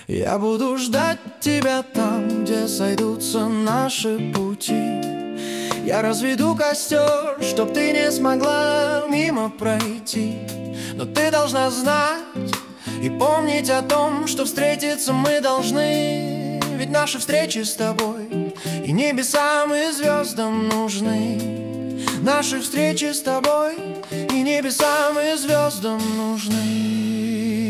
Я буду ждать тебя там, где сойдутся наши пути. Я разведу костер, чтоб ты не смогла мимо пройти. Но ты должна знать и помнить о том, что встретиться мы должны. Ведь наши встречи с тобой и небесам, и звездам нужны. Наши встречи с тобой и небесам, и звездам нужны.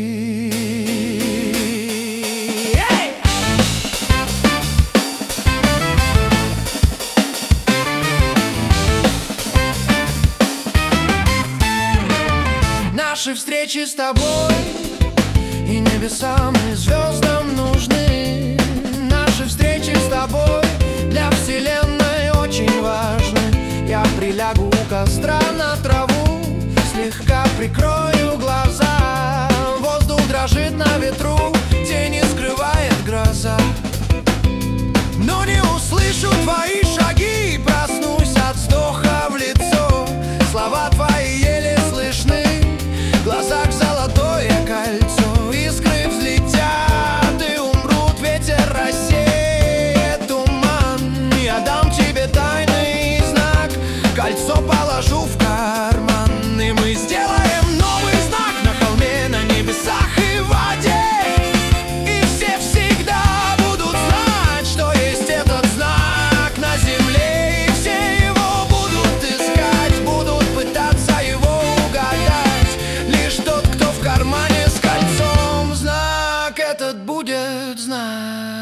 Наши встречи с тобой и небесам, и звездам нужны. Наши встречи с тобой для вселенной очень важны. Я прилягу у костра на траву, слегка прикрою глаза. Воздух дрожит на ветру, тени скрывает гроза. Но не услышу твои шаги, проснусь от вздоха в лицо. Слова твои еле слышны, в глазах золотое кольцо. Искры взлетят и умрут, ветер рассеет туман. Я дам тебе тайный знак, кольцо положу в карман. И мы сделаем новый знак на холме, на небесах и в воде. И все всегда будут знать, что есть этот знак на земле. И все его будут искать, будут пытаться его угадать. Лишь тот, кто в кармане с кольцом, знак этот будет знать.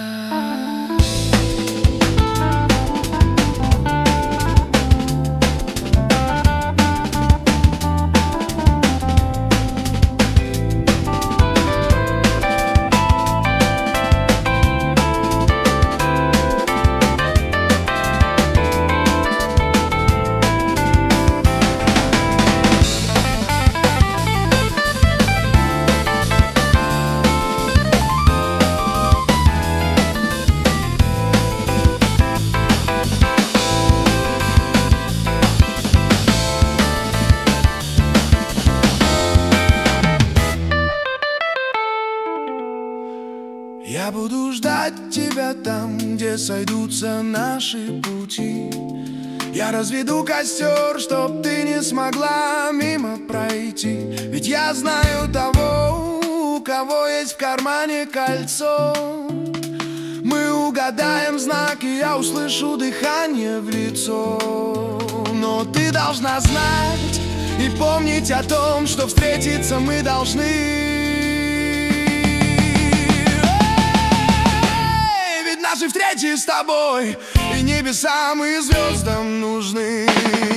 Я буду ждать тебя там, где сойдутся наши пути. Я разведу костер, чтоб ты не смогла мимо пройти. Ведь я знаю того, у кого есть в кармане кольцо. Мы угадаем знак, и я услышу дыхание в лицо. Но ты должна знать и помнить о том, что встретиться мы должны. Наши встречи с тобой и небесам, и звездам нужны.